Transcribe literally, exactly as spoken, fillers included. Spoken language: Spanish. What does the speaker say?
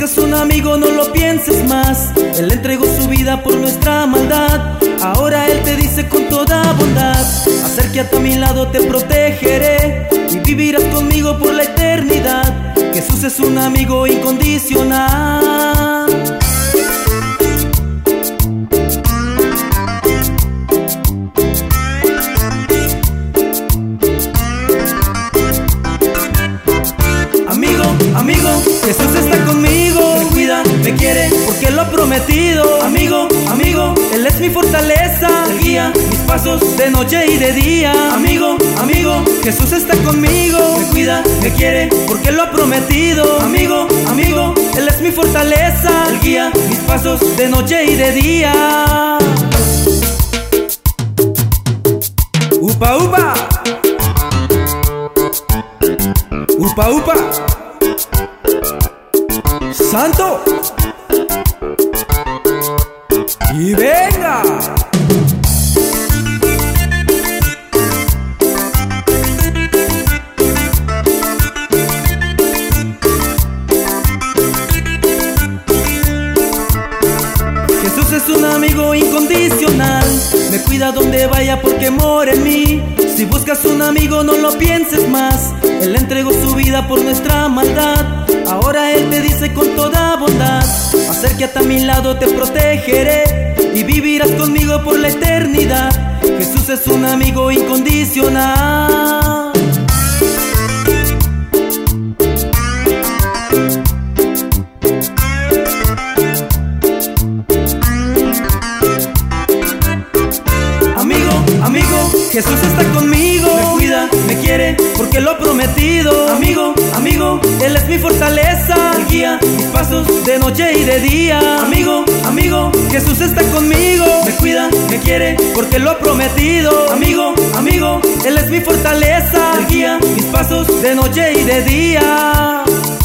buscas un amigo no lo pienses más. Él entregó su vida por nuestra maldad. Ahora Él te dice con toda bondad: acércate a mi lado, te protegeré y vivirás conmigo por la eternidad. Jesús es un amigo incondicional. Amigo, amigo, Jesús está conmigo. Me cuida, me quiere, porque lo ha prometido. Amigo, amigo, Él es mi fortaleza. Él guía mis pasos de noche y de día. Amigo, amigo, Jesús está conmigo. Me cuida, me quiere, porque lo ha prometido. Amigo, amigo, Él es mi fortaleza. Él guía mis pasos de noche y de día. Upa, upa. Upa, upa. Santo. Y venga. Jesús es un amigo incondicional. Me cuida donde vaya porque mora en mí. Si buscas un amigo no lo pienses más. Él entregó su vida por nuestra maldad. Ahora Él te dice con toda bondad: acércate a mi lado, te protegeré y vivirás conmigo por la eternidad. Jesús es un amigo incondicional. Amigo, amigo, Jesús está conmigo. Me cuida, me quiere, porque lo ha prometido. Amigo, amigo, Él es mi fortaleza. Él guía mis pasos de noche y de día. Amigo, amigo, Jesús está conmigo. Me cuida, me quiere, porque lo ha prometido. Amigo, amigo, Él es mi fortaleza. Él guía mis pasos de noche y de día.